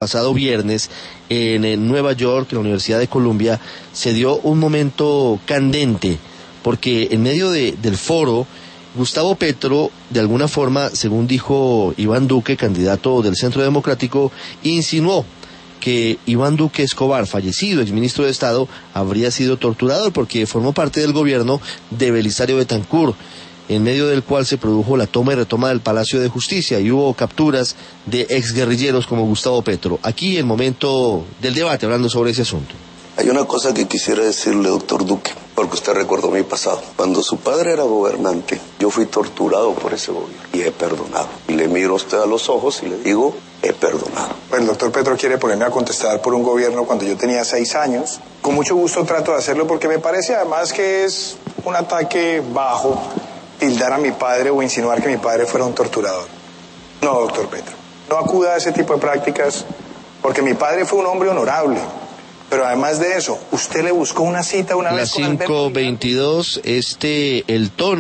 Pasado viernes en Nueva York, en la Universidad de Columbia, se dio un momento candente, porque en medio del foro, Gustavo Petro, de alguna forma, según dijo Iván Duque, candidato del Centro Democrático, insinuó que Iván Duque Escobar, fallecido exministro de Estado, habría sido torturador porque formó parte del gobierno de Belisario Betancur, en medio del cual se produjo la toma y retoma del Palacio de Justicia y hubo capturas de exguerrilleros como Gustavo Petro. Aquí el momento del debate, hablando sobre ese asunto. Hay una cosa que quisiera decirle, doctor Duque, porque usted recordó mi pasado. Cuando su padre era gobernante, yo fui torturado por ese gobierno y he perdonado. Y le miro a usted a los ojos y le digo, he perdonado. Pues el doctor Petro quiere ponerme a contestar por un gobierno cuando yo tenía 6 años. Con mucho gusto trato de hacerlo porque me parece además que es un ataque bajo tildar a mi padre o insinuar que mi padre fuera un torturador. No, doctor Petro, no acuda a ese tipo de prácticas porque mi padre fue un hombre honorable. Pero además de eso, usted le buscó una cita una vez con Alberto. Las 5:22, el tono